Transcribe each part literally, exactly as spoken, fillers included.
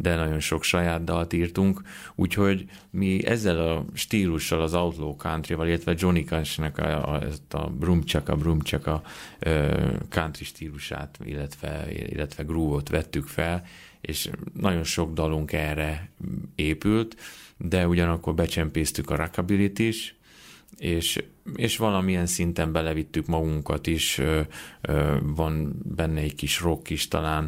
de nagyon sok saját dalt írtunk, úgyhogy mi ezzel a stílussal, az outlaw countryval, illetve Johnny Cash-nek a, a, a brumcsaka, brumcsaka country stílusát, illetve, illetve groove-ot vettük fel, és nagyon sok dalunk erre épült, de ugyanakkor becsempésztük a rockabillyt is, és, és valamilyen szinten belevittük magunkat is, van benne egy kis rock is talán,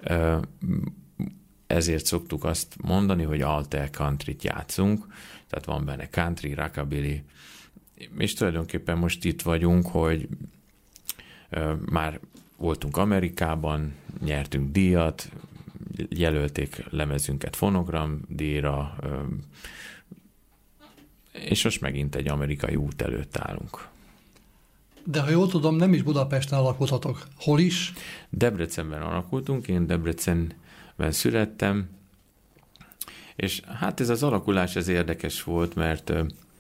ezért szoktuk azt mondani, hogy alter countryt játszunk, tehát van benne country, rockabilly, és tulajdonképpen most itt vagyunk, hogy már voltunk Amerikában, nyertünk díjat, jelölték lemezünket fonogram díjra, és most megint egy amerikai út előtt állunk. De ha jól tudom, nem is Budapesten alakultatok. Hol is? Debrecenben alakultunk, én Debrecenben születtem, és hát ez az alakulás ez érdekes volt, mert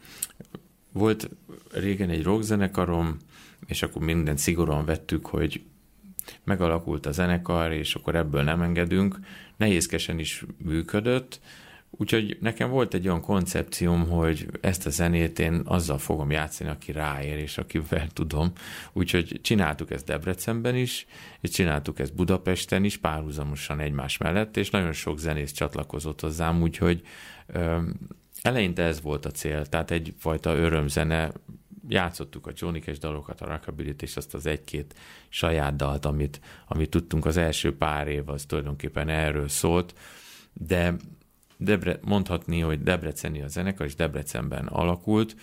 volt régen egy rockzenekarom, és akkor mindent szigorúan vettük, hogy megalakult a zenekar, és akkor ebből nem engedünk. Nehézkesen is működött, úgyhogy nekem volt egy olyan koncepcióm, hogy ezt a zenét én azzal fogom játszani, aki ráér, és akivel tudom. Úgyhogy csináltuk ezt Debrecenben is, és csináltuk ezt Budapesten is, párhuzamosan egymás mellett, és nagyon sok zenész csatlakozott hozzám, úgyhogy ö, eleinte ez volt a cél, tehát egyfajta örömzene. Játszottuk a Johnny Cash dalokat, a rockabillyt, és azt az egy-két saját dalt, amit, amit tudtunk az első pár év, az tulajdonképpen erről szólt, de Debre, mondhatni, hogy debreceni a zenekar, és Debrecenben alakult.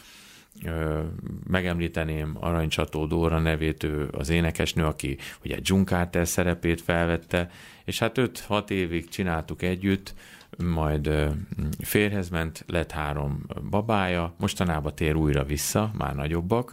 Megemlíteném Aranycsató Dóra nevét, ő az énekesnő, aki ugye June Carter szerepét felvette, és hát öt-hat évig csináltuk együtt, majd férjhez ment, lett három babája, mostanában tér újra vissza, már nagyobbak,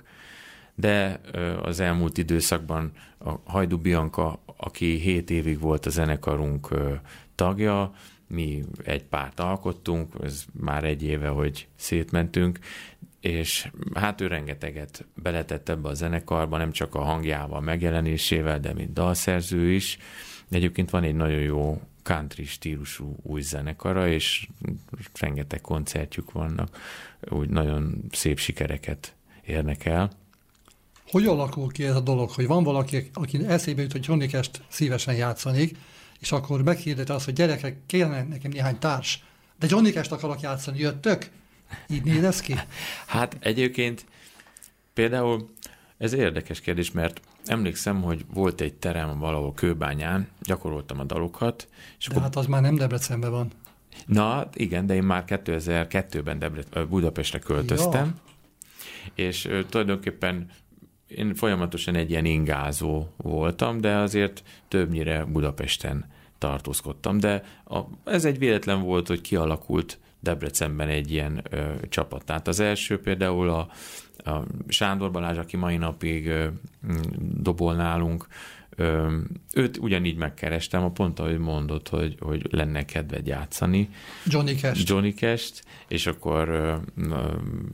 de az elmúlt időszakban a Hajdú Bianca, aki hét évig volt a zenekarunk tagja, mi egy párt alkottunk, ez már egy éve, hogy szétmentünk, és hát ő rengeteget beletett ebbe a zenekarba, nem csak a hangjával, megjelenésével, de mint dalszerző is. Egyébként van egy nagyon jó country stílusú új zenekara, és rengeteg koncertjük vannak, úgy nagyon szép sikereket érnek el. Hogy alakul ki ez a dolog, hogy van valaki, aki eszébe jut, hogy Johnny Cash-t szívesen játszanék, és akkor meghirdeti azt, hogy gyerekek, kérne nekem néhány társ, de Johnny Cash-t akarok játszani, jöttök? Így néz ki? Hát egyébként például ez érdekes kérdés, mert emlékszem, hogy volt egy terem valahol Kőbányán, gyakoroltam a dalokat. És de akkor... hát az már nem Debrecenben van. Na, igen, de én már kétezer-kettőben Debre... Budapestre költöztem, ja. És uh, tulajdonképpen én folyamatosan egy ilyen ingázó voltam, de azért többnyire Budapesten tartózkodtam. De a, ez egy véletlen volt, hogy kialakult Debrecenben egy ilyen ö, csapat. Tehát az első például a, a Sándor Balázs, aki mai napig ö, dobol nálunk, ö, őt ugyanígy megkerestem, a pont ahogy mondott, hogy, hogy lenne kedved játszani. Johnny Cash-t. Johnny Cash-t, és akkor ö, ö,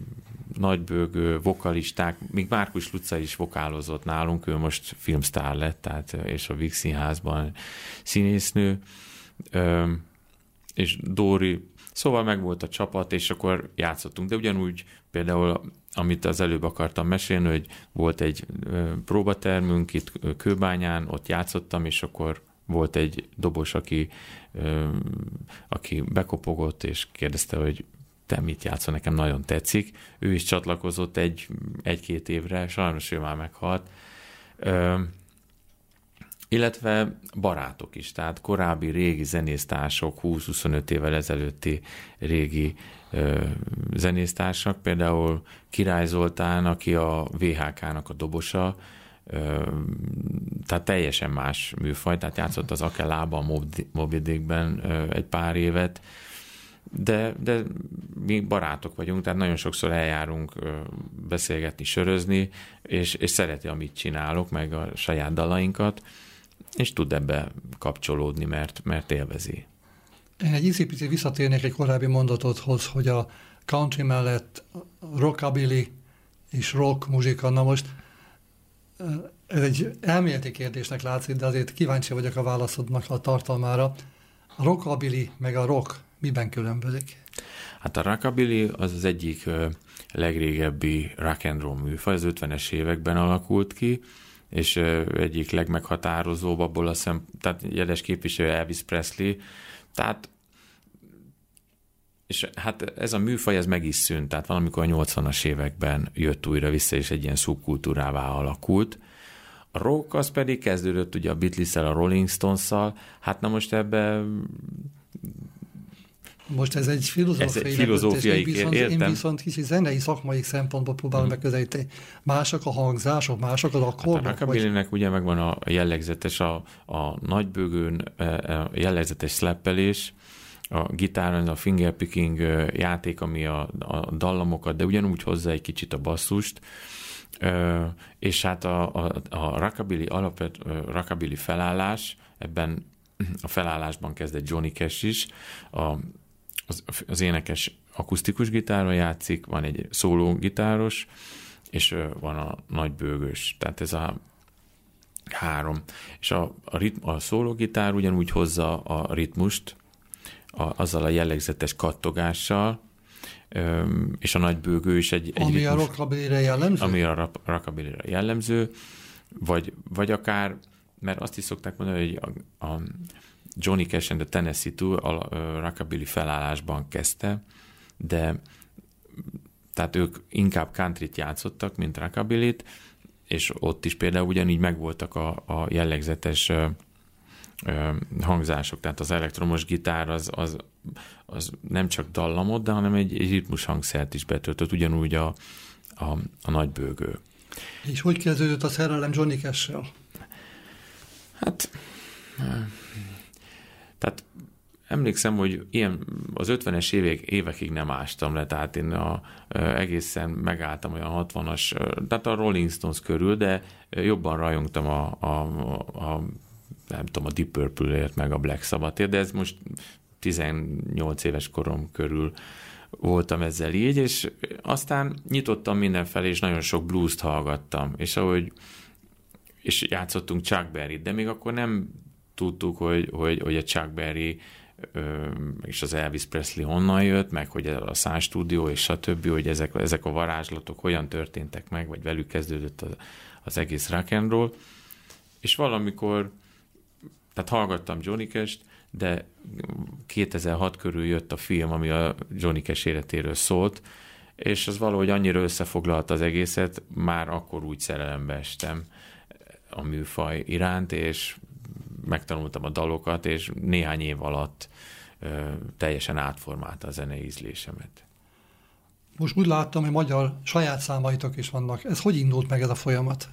nagybőgő vokalisták, még Márkus Luca is vokálozott nálunk, ő most filmsztár lett, tehát, és a Víg Színházban színésznő, ö, és Dóri, szóval meg volt a csapat, és akkor játszottunk, de ugyanúgy például, amit az előbb akartam mesélni, hogy volt egy ö, próbatermünk itt Kőbányán, ott játszottam, és akkor volt egy dobos, aki, ö, aki bekopogott, és kérdezte, hogy te mit játszol, nekem nagyon tetszik. Ő is csatlakozott egy, egy-két évre, sajnos ő már meghalt. Ö, illetve barátok is, tehát korábbi régi zenésztársak, húsz-huszonöt évvel ezelőtti régi ö, zenésztársak, például Király Zoltán, aki a vé há ká-nak a dobosa, ö, tehát teljesen más műfaj, tehát játszott az Akelában, a Moby Dickben ö, egy pár évet, de, de mi barátok vagyunk, tehát nagyon sokszor eljárunk ö, beszélgetni, sörözni, és, és szereti, amit csinálok, meg a saját dalainkat, és tud ebbe kapcsolódni, mert, mert élvezi. Én egy icipicit visszatérnék egy korábbi mondatodhoz, hogy a country mellett rockabilly és rock muzsika, na most ez egy elméleti kérdésnek látszik, de azért kíváncsi vagyok a válaszodnak a tartalmára. A rockabilly meg a rock miben különbözik? Hát a rockabilly az az egyik legrégebbi rock and roll műfaj, az ötvenes években alakult ki, és egyik legmeghatározóbb abból a szem, tehát jeles képviselő Elvis Presley, tehát és hát ez a műfaj, ez meg is szűnt, tehát valamikor a nyolcvanas években jött újra vissza, és egy ilyen szubkultúrává alakult. A rock az pedig kezdődött ugye a Beatles-szel, a Rolling Stones-szal, hát na most ebben... Most ez egy filozófiai, ez egy filozófiai én viszont, értem. Én viszont kicsit zenei, szakmai szempontból próbálom hmm. megközelíteni. Mások a hangzások, mások az akkordok. Hát a rockabillynek ugye megvan a jellegzetes, a, a nagybőgőn a jellegzetes szleppelés, a gitáron a fingerpicking játék, ami a, a dallamokat, de ugyanúgy hozza egy kicsit a basszust, és hát a, a, a rockabilly alapvet, rockabilly felállás, ebben a felállásban kezd egy Johnny Cash is, a, az, az énekes akusztikus gitáron játszik, van egy szóló gitáros, és van a nagybőgős, tehát ez a három. És a, a, ritm, a szólógitár ugyanúgy hozza a ritmust, a, azzal a jellegzetes kattogással, és a nagybőgő is egy, egy ami ritmus, a rockabillyre jellemző? Ami a rockabillyre jellemző, vagy, vagy akár, mert azt is szokták mondani, hogy a, a Johnny Cash and the Tennessee Two a rockabilly felállásban kezdte, de tehát ők inkább countryt játszottak, mint rockabillyt, és ott is például ugyanígy megvoltak a, a jellegzetes ö, ö, hangzások, tehát az elektromos gitár az, az, az nem csak dallamot, de hanem egy, egy ritmus hangszert is betöltött, ugyanúgy a, a, a nagybőgő. És hogy kezdődött a szerelem Johnny Cash-sel? Hát, tehát emlékszem, hogy ilyen az ötvenes évek, évekig nem ástam le, tehát én a, egészen megálltam olyan hatvanas, tehát a Rolling Stones körül, de jobban rajongtam a, a, a nem tudom, a Deep Purple-ért, meg a Black Sabbath-ért, de ez most tizennyolc éves korom körül voltam ezzel így, és aztán nyitottam mindenfelé, és nagyon sok blues-t hallgattam, és ahogy és játszottunk Chuck Berry-t, de még akkor nem tudtuk, hogy, hogy, hogy a Chuck Berry és az Elvis Presley honnan jött, meg hogy a Sun Studio és stb., hogy ezek, ezek a varázslatok hogyan történtek meg, vagy velük kezdődött az, az egész rock and roll. És valamikor, tehát hallgattam Johnny Cash-t, de kétezer-hat körül jött a film, ami a Johnny Cash életéről szólt, és az valahogy annyira összefoglalta az egészet, már akkor úgy szerelembe estem a műfaj iránt, és megtanultam a dalokat, és néhány év alatt ö, teljesen átformálta a zenei ízlésemet. Most úgy láttam, hogy magyar saját számaitok is vannak. Ez hogy indult meg ez a folyamat?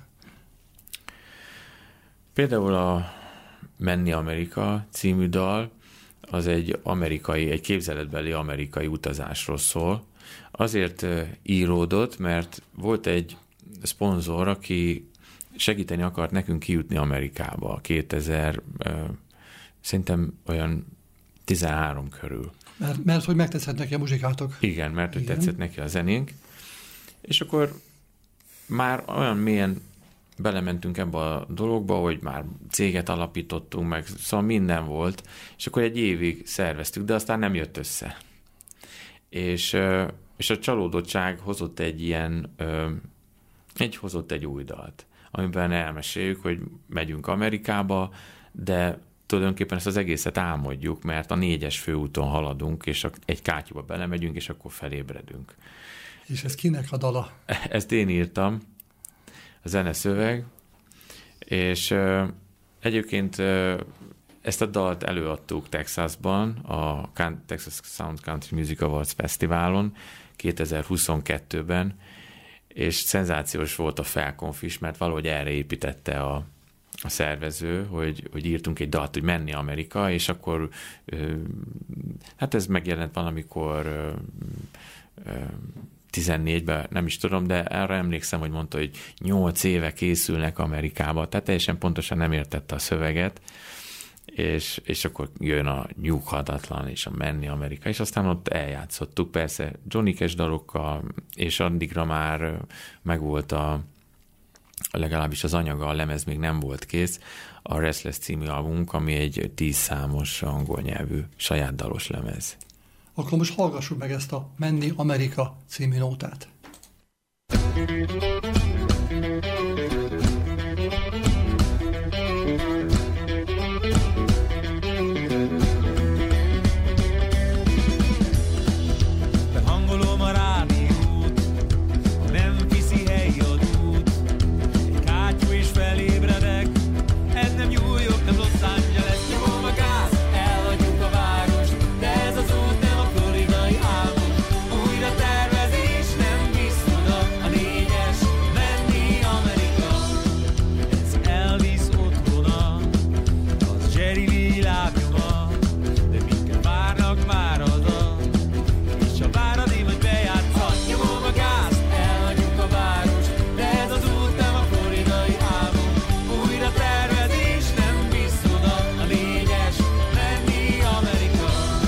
Például a Menni Amerika című dal, az egy amerikai, egy képzeletbeli amerikai utazásról szól. Azért íródott, mert volt egy szponzor, aki segíteni akart nekünk kijutni Amerikába kétezer, szerintem olyan tizenhárom körül. Mert, mert hogy megtetszett neki a muzsikátok. Igen, mert hogy tetszett neki a zenénk. És akkor már olyan mélyen belementünk ebbe a dologba, hogy már céget alapítottunk, meg szóval minden volt, és akkor egy évig szerveztük, de aztán nem jött össze. És, és a csalódottság hozott egy ilyen, egy hozott egy új dalt, amiben elmeséljük, hogy megyünk Amerikába, de tulajdonképpen ezt az egészet álmodjuk, mert a négyes főúton haladunk, és egy kátyúba belemegyünk, és akkor felébredünk. És ez kinek a dala? Ezt én írtam, a zeneszöveg, és uh, egyébként uh, ezt a dalt előadtuk Texasban, a Texas Sound Country Music Awards Fesztiválon kétezer-huszonkettőben, és szenzációs volt a felkonf is, mert valahogy erre építette a, a szervező, hogy, hogy írtunk egy dalt, hogy Menni Amerika, és akkor uh, hát ez megjelent valamikor uh, uh, tizennégyben, nem is tudom, de arra emlékszem, hogy mondta, hogy nyolc éve készülnek Amerikába, tehát teljesen pontosan nem értette a szöveget, és, és akkor jön a Nyughatatlan és a Menni Amerika, és aztán ott eljátszottuk, persze Johnny Cash dalokkal, és addigra már megvolt a, legalábbis az anyaga, a lemez még nem volt kész, a Restless című albumunk, ami egy tíz számos angol nyelvű saját dalos lemez. Akkor most hallgassuk meg ezt a Menni Amerika című nótát. Behangolom a rádiót, a Memphis-i helyadót, egy kátyú is felébredek, ez nem New York, nem Los Angeles, nyomom a gáz, elhagyjuk a várost, de ez az út nem a floridai álmom, újra tervezés, nem visz oda a négyes, menni Amerika. Ez Elvis otthona, az Jerry Lee lábnyoma, de minket várnak már oda, és ha várad én, hogy bejátszad, nyomom a gáz, elhagyjuk a várost, de ez az út nem a floridai álmom, újra tervezés, nem visz oda a négyes, menni Amerika.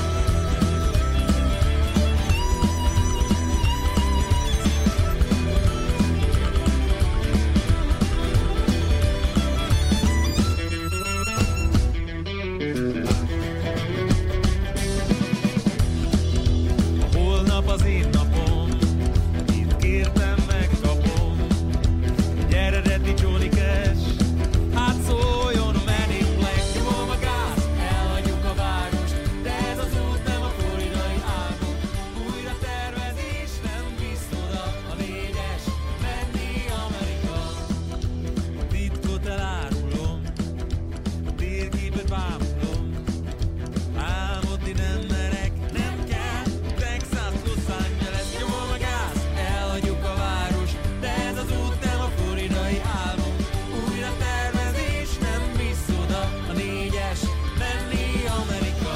A holnap az én napom, itt kértem, megkapom, egy eredeti Johnny Cash, hát szóljon a Men in Black, nyomom a gáz, elhagyjuk a várost, de ez az út nem a floridai álmom, újra tervezés, nem visz oda a négyes, menni Amerika. A titkot elárulom, a térképet bámulom, álmodni nem merek, nem kell, Texas, Los Angeles, nyomom a gáz, elhagyjuk a várost, de ez az út nem a floridai álmom, újra tervezés, nem visz oda a négyes, menni Amerika.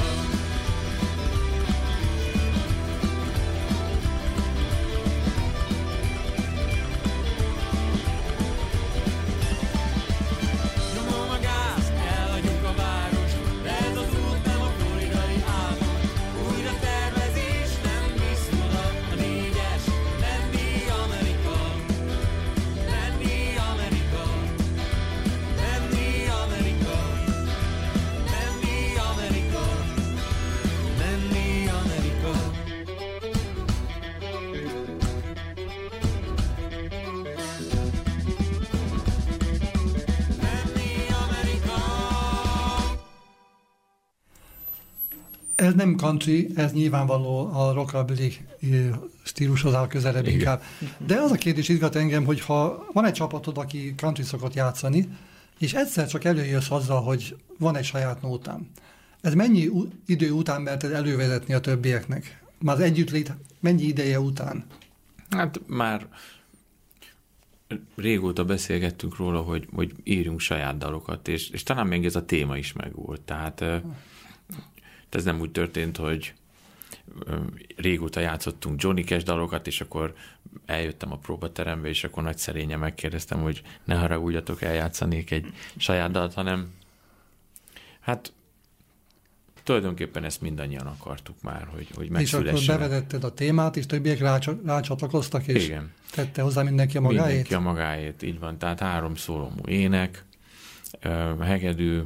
Nyomom a gáz, elhagyjuk a várost, de ez az út nem a floridai álmom, újra tervezés, nem visz oda a négyes, menni Amerika. Menni Amerika. Menni Amerika. Menni Amerika. Menni Amerika. Menni Amerika. Ez nem country, ez nyilvánvaló a rockabilly ö, stílushoz áll közelebb Igen. inkább. De az a kérdés izgat engem, hogy ha van egy csapatod, aki country szokott játszani, és egyszer csak előjössz azzal, hogy van egy saját nótám. Ez mennyi u- idő után merted elővezetni a többieknek? Már az együttlét mennyi ideje után? Hát már régóta beszélgettünk róla, hogy, hogy írjunk saját dalokat, és, és talán még ez a téma is megvolt. Tehát ö, ez nem úgy történt, hogy ö, régóta játszottunk Johnny Cash dalokat, és akkor eljöttem a próbaterembe, és akkor nagy szerényen megkérdeztem, hogy ne haragudjatok, eljátszanék egy saját dalt, hanem hát tulajdonképpen ezt mindannyian akartuk már, hogy, hogy És megszülessen. akkor bevezetted a témát, és többiek rács- rácsatlakoztak, és Igen. tette hozzá mindenki a magáét? Mindenki a magáét, így van. Tehát három szólomú ének, ö, hegedű,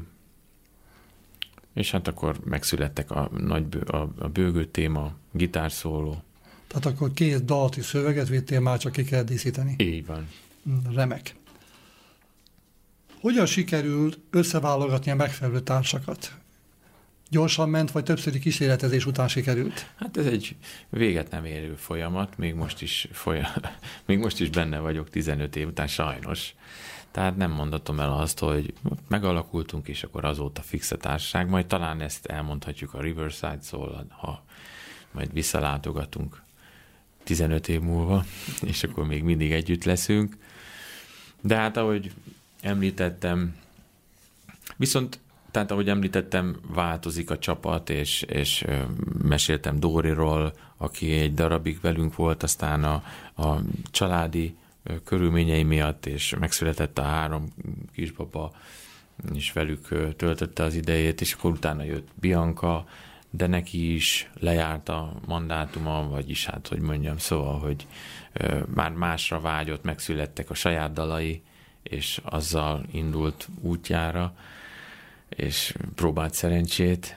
és hát akkor megszülettek a, nagy bő, a, a bőgő téma, gitárszóló. Tehát akkor két dalti szöveget vittél, már csak ki kell díszíteni. Így van. Remek. Hogyan sikerült összeválogatni a megfelelő társakat? Gyorsan ment, vagy többszöri kísérletezés után sikerült? Hát ez egy véget nem érő folyamat, még most is, folyam, még most is benne vagyok tizenöt év után, sajnos. Tehát nem mondhatom el azt, hogy megalakultunk, és akkor azóta fix a társaság, majd talán ezt elmondhatjuk a Riverside szól, ha majd visszalátogatunk tizenöt év múlva, és akkor még mindig együtt leszünk. De hát ahogy említettem, viszont tehát ahogy említettem, változik a csapat, és, és meséltem Dóriról, aki egy darabig velünk volt, aztán a, a családi körülményei miatt, és megszületett a három kisbaba, és velük töltötte az idejét, és akkor utána jött Bianca, de neki is lejárt a mandátuma, vagyis hát, hogy mondjam, szóval, hogy már másra vágyott, megszülettek a saját dalai, és azzal indult útjára, és próbált szerencsét.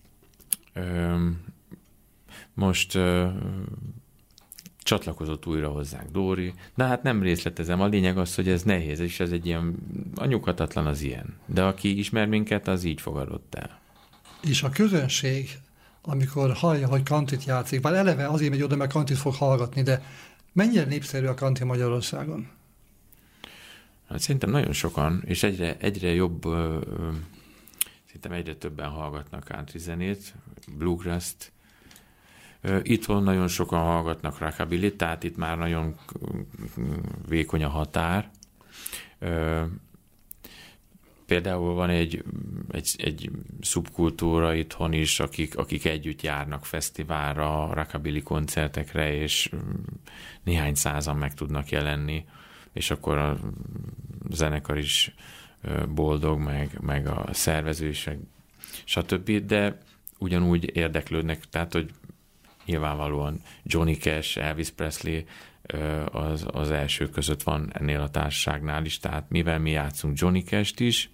Most csatlakozott újra hozzánk Dóri, de hát nem részletezem, a lényeg az, hogy ez nehéz, és ez egy ilyen, a nyughatatlan az ilyen. De aki ismer minket, az így fogadott el. És a közönség, amikor hallja, hogy countryt játszik, bár eleve azért megy oda, mert countryt fog hallgatni, de mennyire népszerű a country Magyarországon? Hát szerintem nagyon sokan, és egyre, egyre jobb, ö, ö, szerintem egyre többen hallgatnak country zenét, bluegrass-t. Itthon nagyon sokan hallgatnak rockabillyt, tehát itt már nagyon vékony a határ. Például van egy, egy, egy szubkultúra itthon is, akik, akik együtt járnak fesztiválra, rockabilly koncertekre, és néhány százan meg tudnak jelenni, és akkor a zenekar is boldog, meg, meg a szervező is, stb. De ugyanúgy érdeklődnek, tehát, hogy nyilvánvalóan Johnny Cash, Elvis Presley az, az első között van ennél a társaságnál is, tehát mivel mi játszunk Johnny Cash-t is,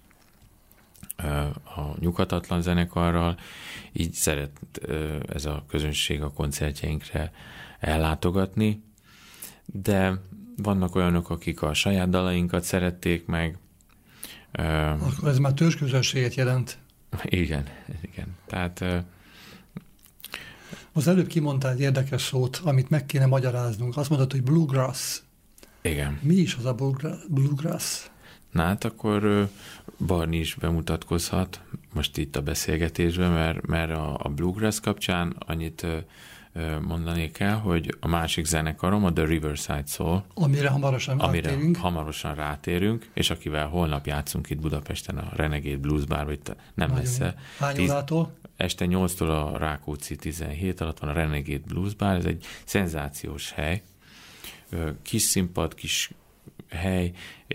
a nyughatatlan zenekarral, így szeret ez a közönség a koncertjeinkre ellátogatni, de vannak olyanok, akik a saját dalainkat szerették meg. Akkor ez már törzsközönséget jelent. Igen, igen. Tehát az előbb kimondtál egy érdekes szót, amit meg kéne magyaráznunk. Azt mondod, hogy bluegrass. Igen. Mi is az a bluegrass? Na hát akkor Barni is bemutatkozhat most itt a beszélgetésben, mert, mert a, a bluegrass kapcsán annyit mondanék el, hogy a másik zenekarom, a The Riverside Soul, amire hamarosan amire rátérünk. hamarosan rátérünk, és akivel holnap játszunk itt Budapesten a Renegade Blues Bar, vagy nem Nagyon messze. Hány órától? Este nyolctól a Rákóczi tizenhét alatt van a Renegade Blues Bar, ez egy szenzációs hely. Kis színpad, kis hely,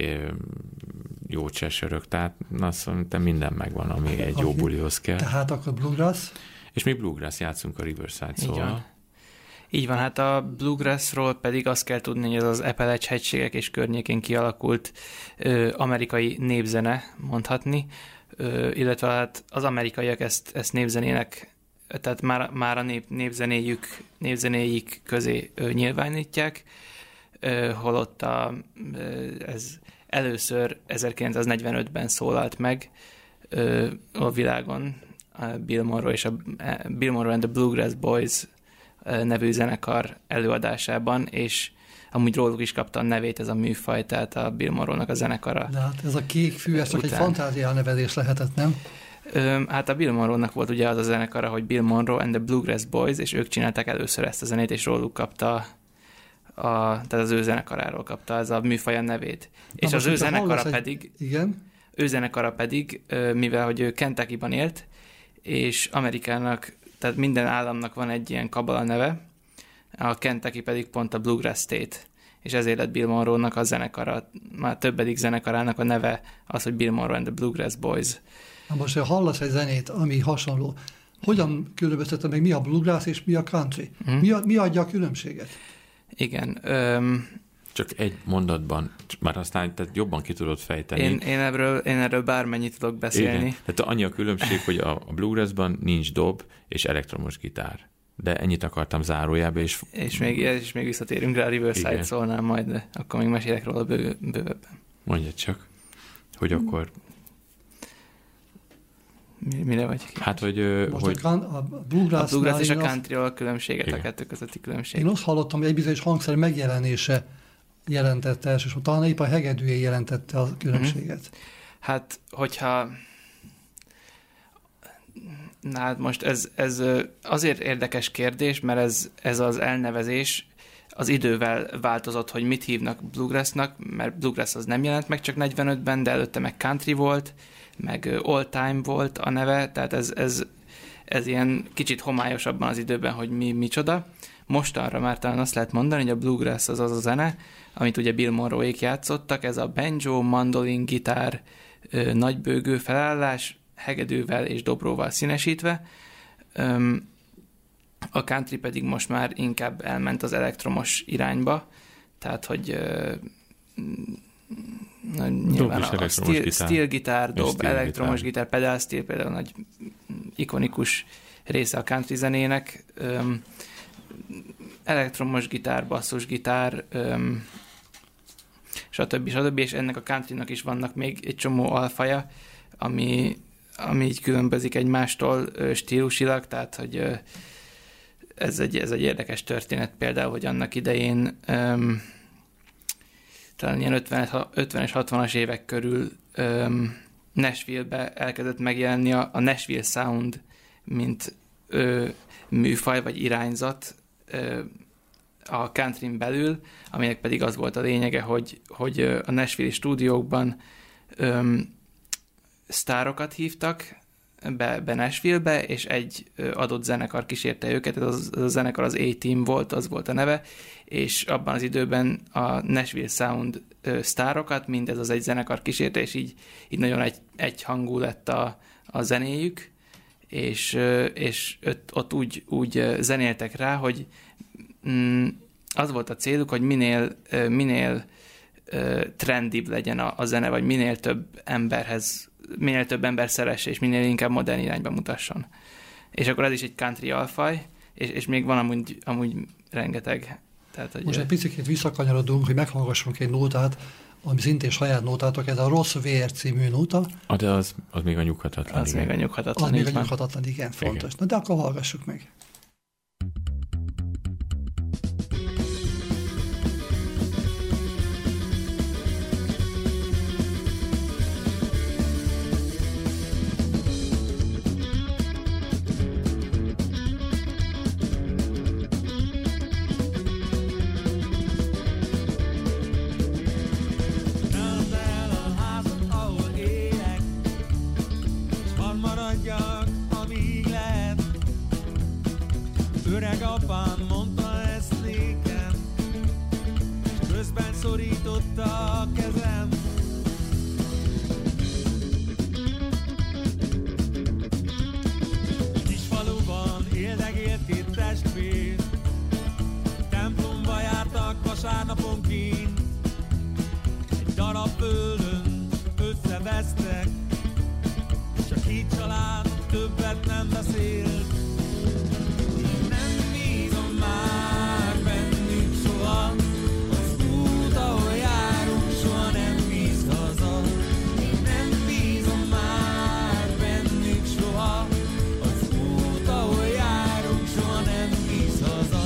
jó csesörök, tehát azt szerintem minden megvan, ami egy jó bulihoz kell. Tehát akkor bluegrass? És mi bluegrass játszunk a Riverside Soul-al. Így van, hát a bluegrassról pedig azt kell tudni, hogy ez az Appalach-hegységek és környékén kialakult ö, amerikai népzene, mondhatni, ö, illetve hát az amerikaiak ezt, ezt népzenének, tehát már, már a nép, népzenéjük, népzenéjük közé ö, nyilvánítják, ö, holott a, ö, ez először ezerkilencszáznegyvenötben szólalt meg ö, a világon a Bill Monroe és a Bill Monroe and the Bluegrass Boys nevű zenekar előadásában, és amúgy róluk is kapta a nevét ez a műfaj, tehát a Bill Monroe-nak a zenekara. De hát ez a kék fű, ez csak után. Egy fantázia nevezés lehetett, nem? Ö, hát a Bill Monroe-nak volt ugye az a zenekara, hogy Bill Monroe and the Bluegrass Boys, és ők csinálták először ezt a zenét, és róluk kapta a, tehát az ő zenekaráról kapta ez a műfaj a nevét. Na és az ő zenekara egy... pedig igen? ő zenekara pedig, mivel hogy ő Kentuckyban élt, és Amerikának, tehát minden államnak van egy ilyen kabala neve, a Kentucky pedig pont a Bluegrass State, és ezért lett Bill Monroe-nak a zenekara, már többedik zenekarának a neve az, hogy Bill Monroe and the Bluegrass Boys. Na most, ha hallasz egy zenét, ami hasonló, hogyan különbözteted meg, mi a bluegrass és mi a country? Hmm. Mi, a, mi adja a különbséget? Igen. Öm, Csak egy mondatban, már aztán tehát jobban ki tudod fejteni. Én, én, erről, én erről bármennyit tudok beszélni. Igen. Tehát annyi a különbség, hogy a, a bluegrassban nincs dob és elektromos gitár. De ennyit akartam zárójába, és... És még, és még visszatérünk rá a Riverside Soulnál majd, de akkor még mesélek róla bő, bővebben. Mondja csak, hogy akkor... Mi, mire vagy? Hát, hogy... Most hogy... a, a bluegrass, a bluegrass és a countryról a különbséget, igen. A kettő közötti különbség. Én azt hallottam, hogy egy bizonyos hangszer megjelenése jelentette elsősorban, talán épp a hegedűje jelentette a különbséget. Mm-hmm. Hát, hogyha... Na hát most ez, ez azért érdekes kérdés, mert ez, ez az elnevezés az idővel változott, hogy mit hívnak bluegrassnak, mert bluegrass az nem jelent meg csak negyvenötben, de előtte meg country volt, meg all time volt a neve, tehát ez, ez, ez ilyen kicsit homályosabban az időben, hogy mi micsoda. Mostanra már talán azt lehet mondani, hogy a bluegrass az az a zene, amit ugye Bill Monroe-ék játszottak, ez a banjo, mandolin, gitár, nagybőgő felállás, hegedűvel és dobróval színesítve. A country pedig most már inkább elment az elektromos irányba, tehát hogy Na, nyilván dob a, a steel, gitár. steel gitár, dob, steel elektromos gitár. gitár, pedal steel például nagy ikonikus része a country zenének. Öm, elektromos gitár, basszus gitár, öm, stb. stb. És ennek a countrynak is vannak még egy csomó alfaja, ami, ami így különbözik egymástól ö, stílusilag, tehát hogy ö, ez, egy, ez egy érdekes történet például, hogy annak idején öm, talán ilyen ötvenes, hatvanas évek körül öm, Nashville-be elkezdett megjelenni a, a Nashville Sound, mint ö, műfaj vagy irányzat ö, a countryn belül, aminek pedig az volt a lényege, hogy, hogy a Nashville stúdiókban öm, sztárokat hívtak be, be Nashville-be, és egy adott zenekar kísérte őket, ez az, az a zenekar az A-Team volt, az volt a neve, és abban az időben a Nashville Sound ö, sztárokat mindez az egy zenekar kísérte, és így, így nagyon egy, egyhangú lett a, a zenéjük, és, ö, és ott, ott úgy, úgy zenéltek rá, hogy mm, az volt a céluk, hogy minél, ö, minél ö, trendibb legyen a, a zene, vagy minél több emberhez, minél több ember szeresse, és minél inkább modern irányba mutasson. És akkor ez is egy country alfaj, és, és még van amúgy, amúgy rengeteg. Tehát, hogy most egy picit visszakanyarodunk, hogy meghallgassunk egy nótát, ami szintén saját nótátok, ez a Ross Weir című nóta. Ah, de az, az még a nyughatatlan. Az igen. még a nyughatatlan. Az még a így van. nyughatatlan, igen, fontos. Igen. Na de akkor hallgassuk meg. Ránd el a házat, ahol élek, s hadd maradjak, amíg lehet. Öreg apám mondta ezt nékem, s közben szorította a kezem. Kis faluban éldegélt két testvér, templomba jártak vasárnaponként. Egy darab földön összevesztek, s a két család többet nem beszélt. Én nem bízom már bennük soha, az út, ahol járunk, soha nem visz haza. Én nem bízom már bennük soha, az út, ahol járunk, soha nem visz haza.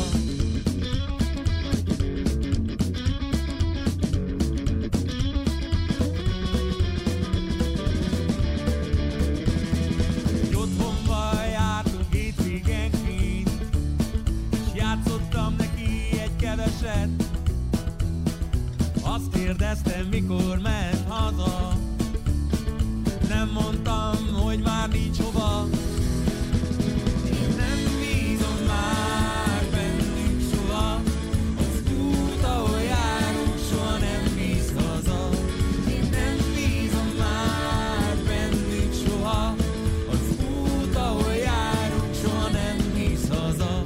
Egy otthonba jártunk hétvégenként, és játszottam neki egy keveset. Azt kérdeztem, mikor mehet haza, nem mondtam, hogy már nincs hova. Én nem bízom már bennük soha, az út, ahol járunk, soha nem visz haza. Én nem bízom már bennük soha, az út, ahol járunk, soha nem visz haza.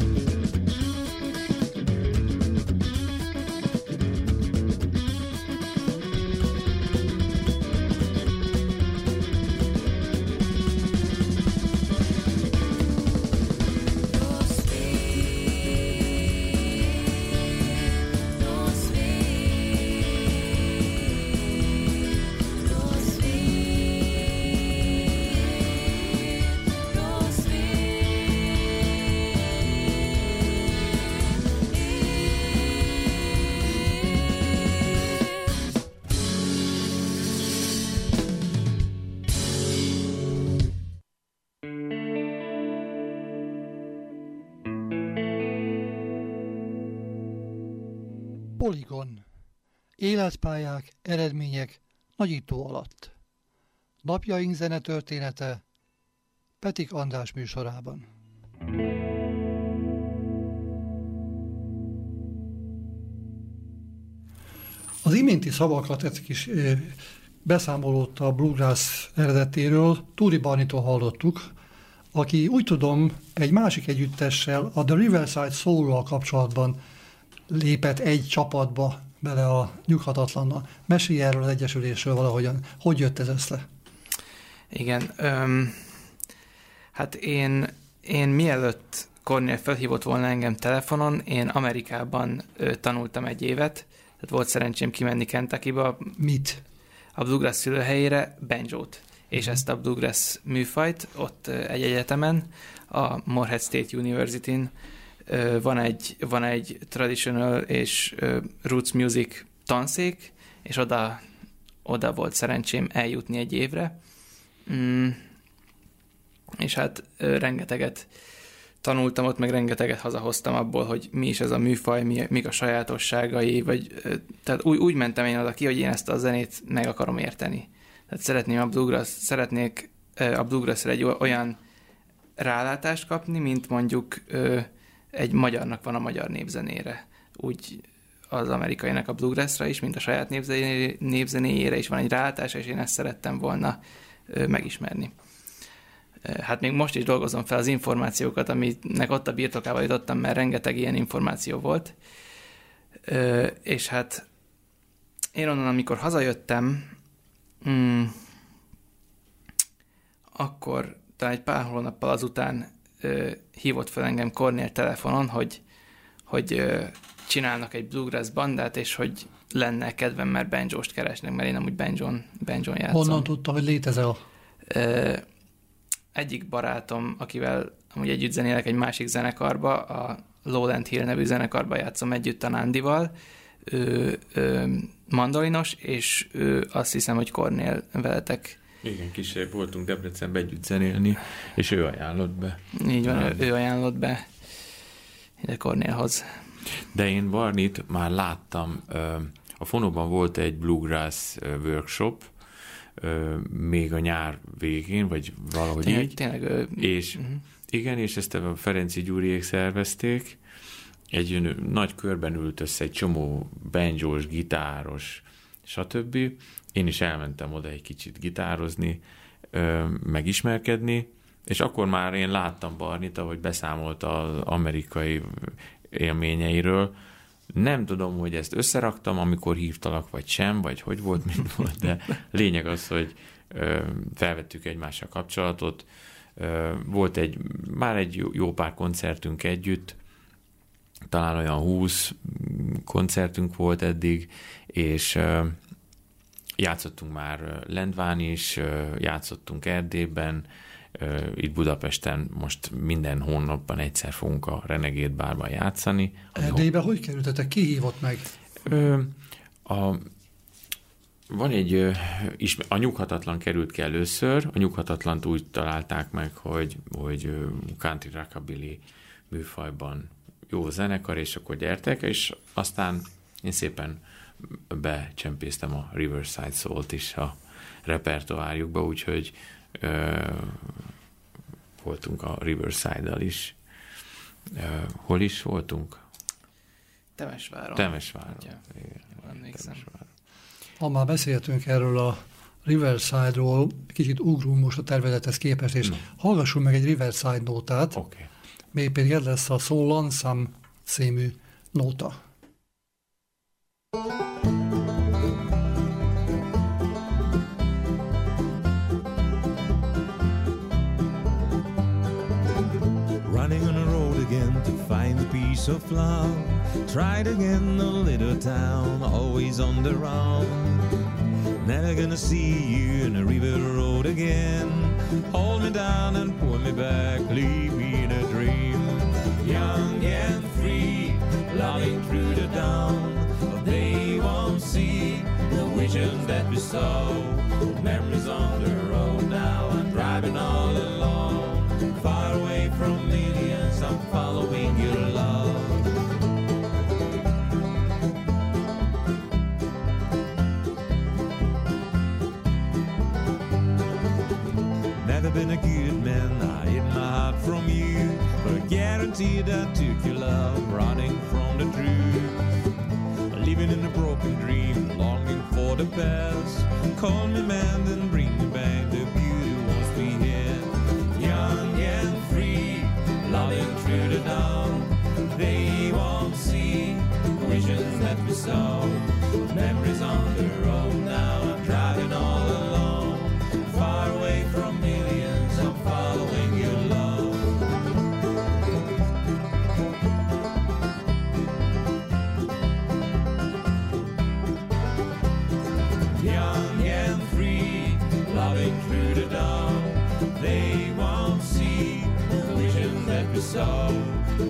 Polygon. Életpályák, eredmények nagyító alatt. Napjaink zenetörténete Petik András műsorában. Az iménti szavakat, egy kis ö, beszámolót a bluegrass eredetéről Túri Barnitól hallottuk, aki úgy tudom egy másik együttessel, a The Riverside Soul-ral kapcsolatban lépett egy csapatba bele a Nyughatatlanna. Mesélj erről az egyesülésről valahogyan. Hogy jött ez össze? Igen. Öm, hát én, én mielőtt Cornél felhívott volna engem telefonon, én Amerikában ö, tanultam egy évet, tehát volt szerencsém kimenni Kentuckyba. Mit? A bluegrass szülőhelyére, banjót. És ezt a bluegrass műfajt ott egy egyetemen, a Morehead State University-n van egy, van egy traditional és roots music tanszék, és oda, oda volt szerencsém eljutni egy évre. Mm. És hát rengeteget tanultam ott, meg rengeteget hazahoztam abból, hogy mi is ez a műfaj, mi, mik a sajátosságai, vagy tehát úgy, úgy mentem én oda ki, hogy én ezt a zenét meg akarom érteni. Tehát szeretném a bluegrass, szeretnék a bluegrassra egy olyan rálátást kapni, mint mondjuk egy magyarnak van a magyar népzenére. Úgy az amerikainak a bluegrassra is, mint a saját népzenéjére is van egy rálátása, és én ezt szerettem volna megismerni. Hát még most is dolgozom fel az információkat, aminek ott a birtokába jutottam, mert rengeteg ilyen információ volt. És hát én onnan, amikor hazajöttem, mm, akkor talán egy pár hónappal azután ö, hívott fel engem Cornél telefonon, hogy, hogy ö, csinálnak egy bluegrass bandát, és hogy lenne kedvem, mert banjóst keresnek, mert én amúgy banjon, banjon játszom. Honnan tudta, hogy létezel? Ö, egyik barátom, akivel amúgy együtt zenélek egy másik zenekarba, a Lowland Hill nevű zenekarba játszom együtt a Nándival, ő, ő mandolinos, és ő azt hiszem, hogy Cornél veletek. Igen, kísérjük voltunk Debrecenbe együtt zenélni, és ő ajánlott be. Így van, ő, ő ajánlott be ide Cornélhoz. De én Barnit már láttam, a Fonóban volt egy bluegrass workshop, még a nyár végén, vagy valahogy tényleg, így. Tényleg, ő... És uh-huh. igen, és ezt a Ferenci Gyuriék szervezték, egy nagy körben ült össze egy csomó banjós, gitáros, stb. Én is elmentem oda egy kicsit gitározni, megismerkedni, és akkor már én láttam Barnit, ahogy beszámolt az amerikai élményeiről. Nem tudom, hogy ezt összeraktam, amikor hívtalak, vagy sem, vagy hogy volt, mint volt, de lényeg az, hogy felvettük egymással kapcsolatot. Volt egy, már egy jó pár koncertünk együtt, talán olyan húsz koncertünk volt eddig, és játszottunk már Lendván is, játszottunk Erdélyben, itt Budapesten most minden hónapban egyszer fogunk a Renegade Bárban játszani. Erdélyben hogy kerültetek? Ki hívott meg? A, van egy, a Nyughatatlan került ki először, a Nyughatatlant úgy találták meg, hogy, hogy country rockabilly műfajban jó zenekar, és akkor gyertek, és aztán én szépen becsempésztem a Riverside Soul-t is a repertoárjukba, úgyhogy ö, voltunk a Riverside-dal is. Ö, hol is voltunk? Temesváron. Temesváron. Ja, igen, Temesváron. Ha már beszéltünk erről a Riverside-ról, kicsit ugrunk most a tervezethez képest, és no. hallgassunk meg egy Riverside nótát. Oké. Okay. Még pedig ez lesz a So Lonesome című nóta. Running on the road again to find the peace of love. Tried again the little town, always on the run. Never gonna see you in the river road again. Hold me down and pull me back, leave me in a dream. Young and free, loving through the dawn. They won't see the visions that we saw. Memories on the road now, I'm driving all alone. Far away from millions, I'm following your love. Never been a good man, I hid my heart from you, but guaranteed I took your love, running from the truth. Living in a broken dream, longing for the past. Call me man, then bring me back the beauty once we had. Young and free, loving through the dawn. They won't see visions that we saw. crawling through the dawn. They won't see the vision that we saw.